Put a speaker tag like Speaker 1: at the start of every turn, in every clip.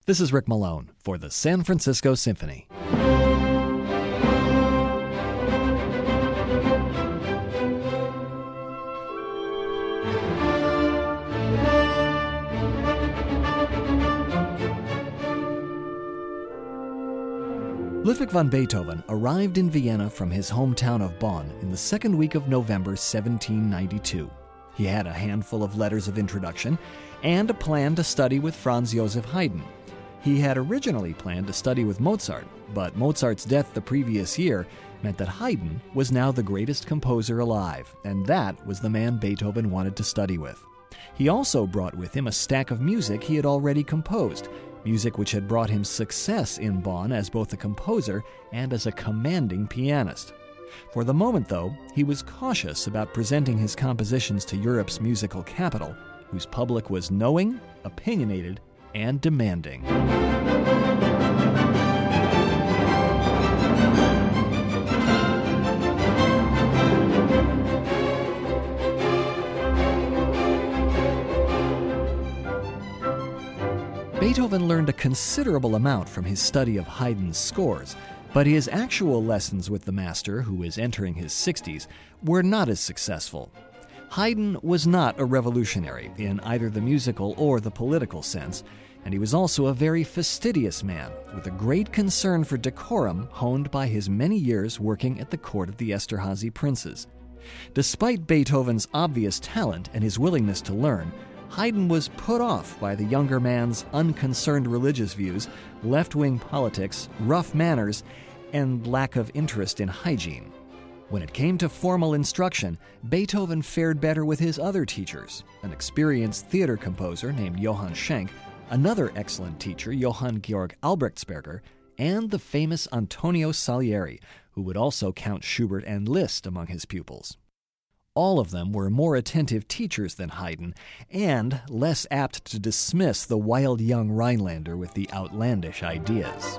Speaker 1: This is Rick Malone for the San Francisco Symphony. Ludwig van Beethoven arrived in Vienna from his hometown of Bonn in the second week of November 1792. He had a handful of letters of introduction and a plan to study with Franz Joseph Haydn. He had originally planned to study with Mozart, but Mozart's death the previous year meant that Haydn was now the greatest composer alive, and that was the man Beethoven wanted to study with. He also brought with him a stack of music he had already composed, music which had brought him success in Bonn as both a composer and as a commanding pianist. For the moment, though, he was cautious about presenting his compositions to Europe's musical capital, whose public was knowing, opinionated, and demanding. Beethoven learned a considerable amount from his study of Haydn's scores, but his actual lessons with the master, who is entering his 60s, were not as successful. Haydn was not a revolutionary in either the musical or the political sense, and he was also a very fastidious man, with a great concern for decorum honed by his many years working at the court of the Esterházy princes. Despite Beethoven's obvious talent and his willingness to learn, Haydn was put off by the younger man's unconcerned religious views, left-wing politics, rough manners, and lack of interest in hygiene. When it came to formal instruction, Beethoven fared better with his other teachers, an experienced theater composer named Johann Schenk, another excellent teacher, Johann Georg Albrechtsberger, and the famous Antonio Salieri, who would also count Schubert and Liszt among his pupils. All of them were more attentive teachers than Haydn, and less apt to dismiss the wild young Rhinelander with the outlandish ideas.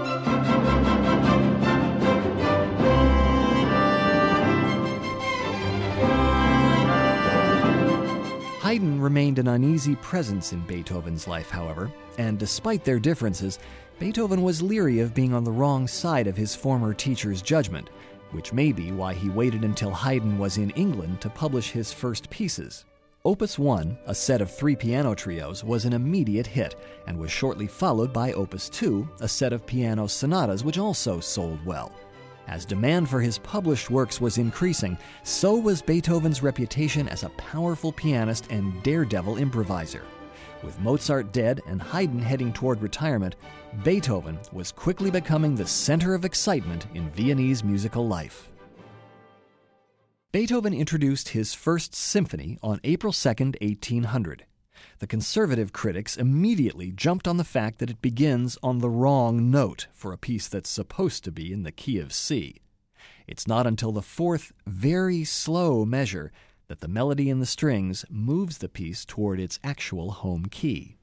Speaker 1: Haydn remained an uneasy presence in Beethoven's life, however, and despite their differences, Beethoven was leery of being on the wrong side of his former teacher's judgment, which may be why he waited until Haydn was in England to publish his first pieces. Opus 1, a set of 3 piano trios, was an immediate hit, and was shortly followed by Opus 2, a set of piano sonatas which also sold well. As demand for his published works was increasing, so was Beethoven's reputation as a powerful pianist and daredevil improviser. With Mozart dead and Haydn heading toward retirement, Beethoven was quickly becoming the center of excitement in Viennese musical life. Beethoven introduced his first symphony on April 2, 1800. The conservative critics immediately jumped on the fact that it begins on the wrong note for a piece that's supposed to be in the key of C. It's not until the fourth, very slow measure that the melody in the strings moves the piece toward its actual home key.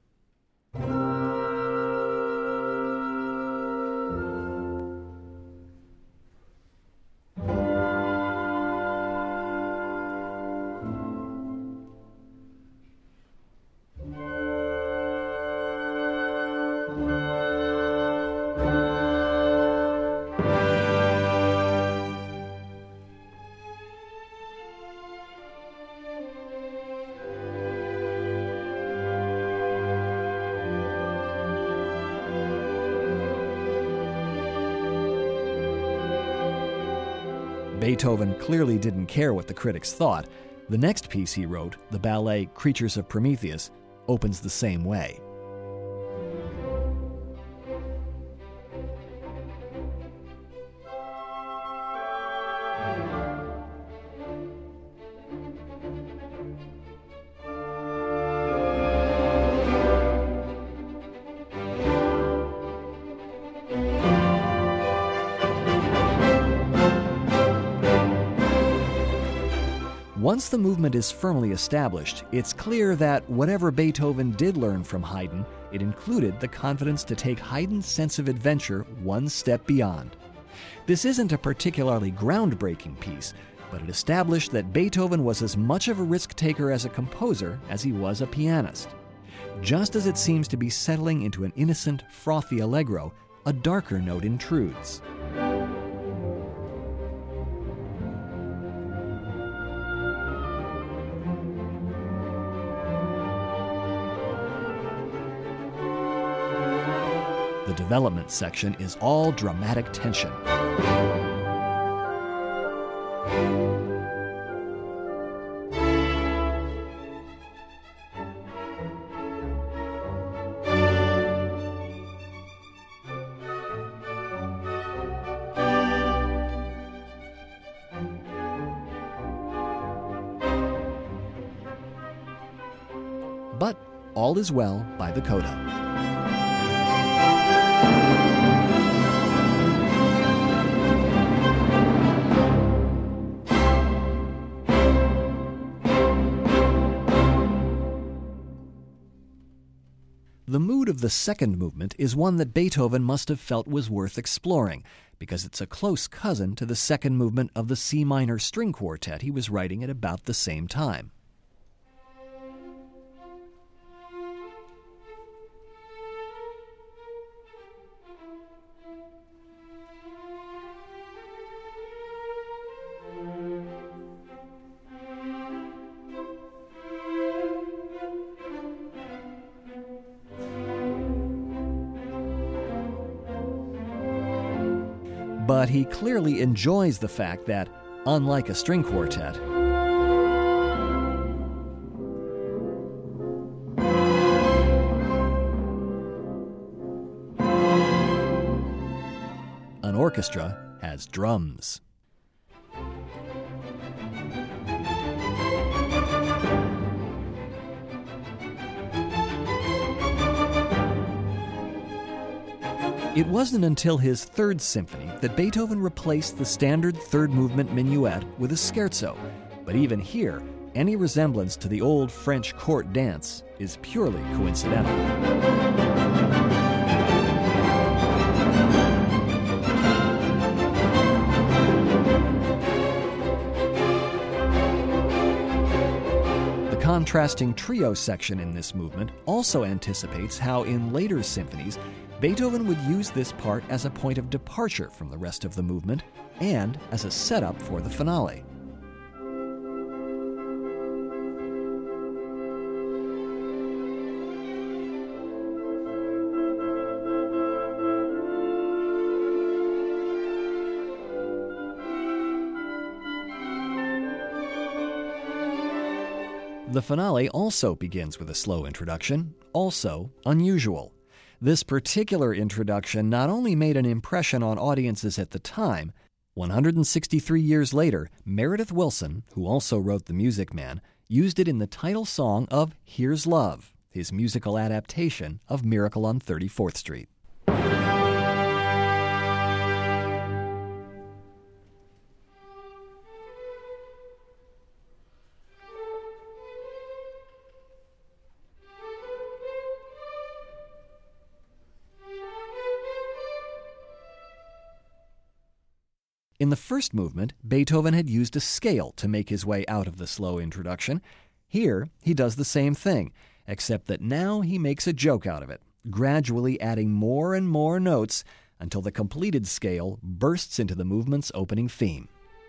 Speaker 1: Beethoven clearly didn't care what the critics thought. The next piece he wrote, the ballet Creatures of Prometheus, opens the same way. Once the movement is firmly established, it's clear that whatever Beethoven did learn from Haydn, it included the confidence to take Haydn's sense of adventure one step beyond. This isn't a particularly groundbreaking piece, but it established that Beethoven was as much of a risk-taker as a composer as he was a pianist. Just as it seems to be settling into an innocent, frothy allegro, a darker note intrudes. The development section is all dramatic tension. But all is well by the coda. The mood of the second movement is one that Beethoven must have felt was worth exploring, because it's a close cousin to the second movement of the C minor string quartet he was writing at about the same time. But he clearly enjoys the fact that, unlike a string quartet, an orchestra has drums. It wasn't until his Third Symphony that Beethoven replaced the standard third movement minuet with a scherzo. But even here, any resemblance to the old French court dance is purely coincidental. The contrasting trio section in this movement also anticipates how in later symphonies Beethoven would use this part as a point of departure from the rest of the movement and as a setup for the finale. The finale also begins with a slow introduction, also unusual. This particular introduction not only made an impression on audiences at the time, 163 years later, Meredith Willson, who also wrote The Music Man, used it in the title song of Here's Love, his musical adaptation of Miracle on 34th Street. In the first movement, Beethoven had used a scale to make his way out of the slow introduction. Here, he does the same thing, except that now he makes a joke out of it, gradually adding more and more notes until the completed scale bursts into the movement's opening theme.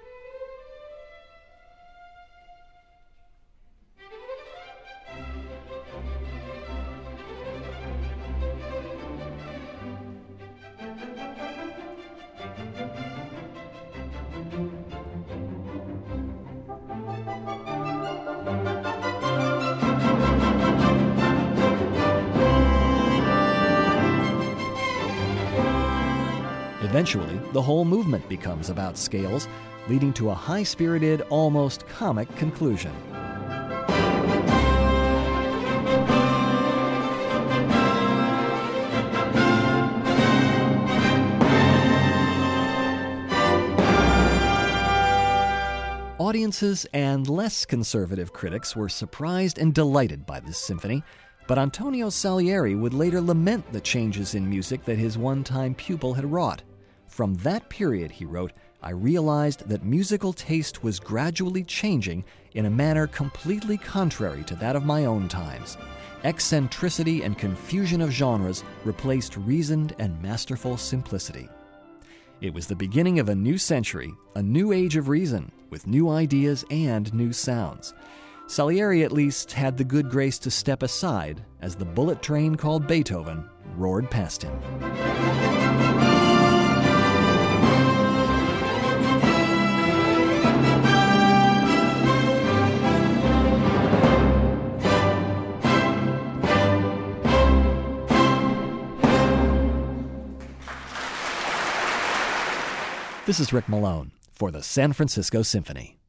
Speaker 1: Eventually, the whole movement becomes about scales, leading to a high-spirited, almost comic conclusion. Audiences and less conservative critics were surprised and delighted by this symphony, but Antonio Salieri would later lament the changes in music that his one-time pupil had wrought. From that period, he wrote, I realized that musical taste was gradually changing in a manner completely contrary to that of my own times. eccentricity and confusion of genres replaced reasoned and masterful simplicity. It was the beginning of a new century, a new age of reason, with new ideas and new sounds. Salieri at least had the good grace to step aside as the bullet train called Beethoven roared past him. This is Rick Malone for the San Francisco Symphony.